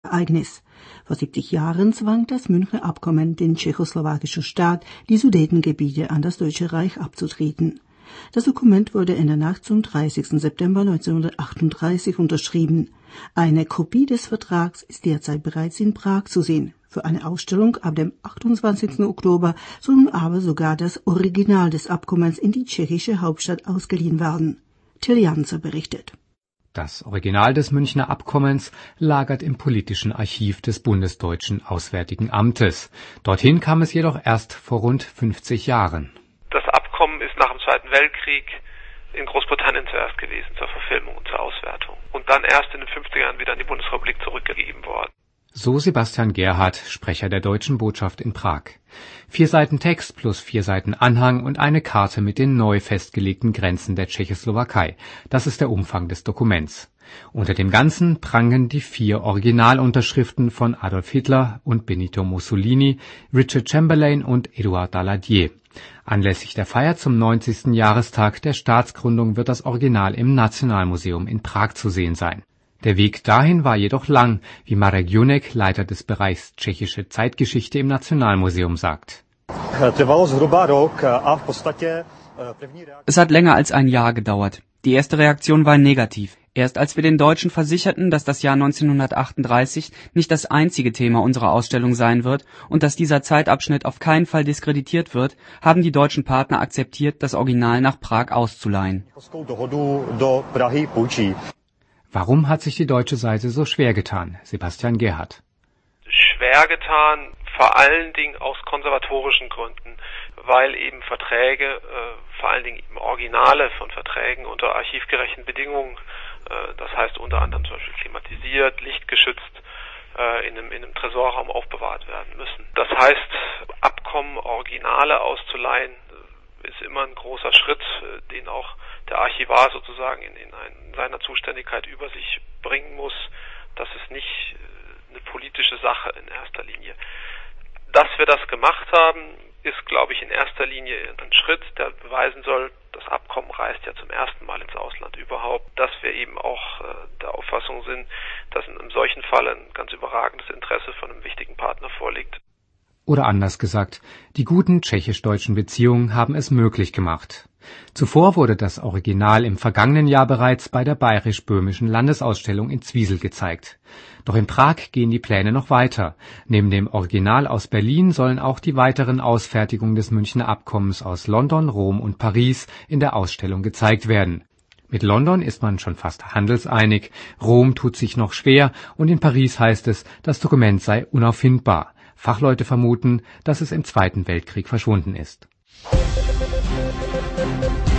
Ereignis. Vor 70 Jahren zwang das Münchner Abkommen den tschechoslowakischen Staat, die Sudetengebiete an das Deutsche Reich abzutreten. Das Dokument wurde in der Nacht zum 30. September 1938 unterschrieben. Eine Kopie des Vertrags ist derzeit bereits in Prag zu sehen. Für eine Ausstellung ab dem 28. Oktober soll nun aber sogar das Original des Abkommens in die tschechische Hauptstadt ausgeliehen werden. Till Janzer berichtet. Das Original des Münchner Abkommens lagert im politischen Archiv des Bundesdeutschen Auswärtigen Amtes. Dorthin kam es jedoch erst vor rund 50 Jahren. Das Abkommen ist nach dem Zweiten Weltkrieg in Großbritannien zuerst gewesen, zur Verfilmung und zur Auswertung. Und dann erst in den 50er Jahren wieder an die Bundesrepublik zurückgegeben worden. So Sebastian Gerhardt, Sprecher der Deutschen Botschaft in Prag. 4 Seiten Text plus 4 Seiten Anhang und eine Karte mit den neu festgelegten Grenzen der Tschechoslowakei. Das ist der Umfang des Dokuments. Unter dem Ganzen prangen die 4 Originalunterschriften von Adolf Hitler und Benito Mussolini, Richard Chamberlain und Édouard Daladier. Anlässlich der Feier zum 90. Jahrestag der Staatsgründung wird das Original im Nationalmuseum in Prag zu sehen sein. Der Weg dahin war jedoch lang, wie Marek Junek, Leiter des Bereichs Tschechische Zeitgeschichte im Nationalmuseum, sagt. Es hat länger als ein Jahr gedauert. Die erste Reaktion war negativ. Erst als wir den Deutschen versicherten, dass das Jahr 1938 nicht das einzige Thema unserer Ausstellung sein wird und dass dieser Zeitabschnitt auf keinen Fall diskreditiert wird, haben die deutschen Partner akzeptiert, das Original nach Prag auszuleihen. Warum hat sich die deutsche Seite so schwer getan? Sebastian Gerhardt. Schwer getan, vor allen Dingen aus konservatorischen Gründen, weil eben Verträge, vor allen Dingen eben Originale von Verträgen unter archivgerechten Bedingungen, das heißt unter anderem zum Beispiel klimatisiert, lichtgeschützt, in einem Tresorraum aufbewahrt werden müssen. Das heißt, Abkommen, Originale auszuleihen, ist immer ein großer Schritt, den auch der Archivar sozusagen in seiner Zuständigkeit über sich bringen muss. Das ist nicht eine politische Sache in erster Linie. Dass wir das gemacht haben, ist, glaube ich, in erster Linie ein Schritt, der beweisen soll, das Abkommen reist ja zum ersten Mal ins Ausland überhaupt, dass wir eben auch der Auffassung sind, dass in einem solchen Fall ein ganz überragendes Interesse von einem wichtigen Partner vorliegt. Oder anders gesagt, die guten tschechisch-deutschen Beziehungen haben es möglich gemacht. Zuvor wurde das Original im vergangenen Jahr bereits bei der Bayerisch-Böhmischen Landesausstellung in Zwiesel gezeigt. Doch in Prag gehen die Pläne noch weiter. Neben dem Original aus Berlin sollen auch die weiteren Ausfertigungen des Münchner Abkommens aus London, Rom und Paris in der Ausstellung gezeigt werden. Mit London ist man schon fast handelseinig, Rom tut sich noch schwer und in Paris heißt es, das Dokument sei unauffindbar. Fachleute vermuten, dass es im Zweiten Weltkrieg verschwunden ist.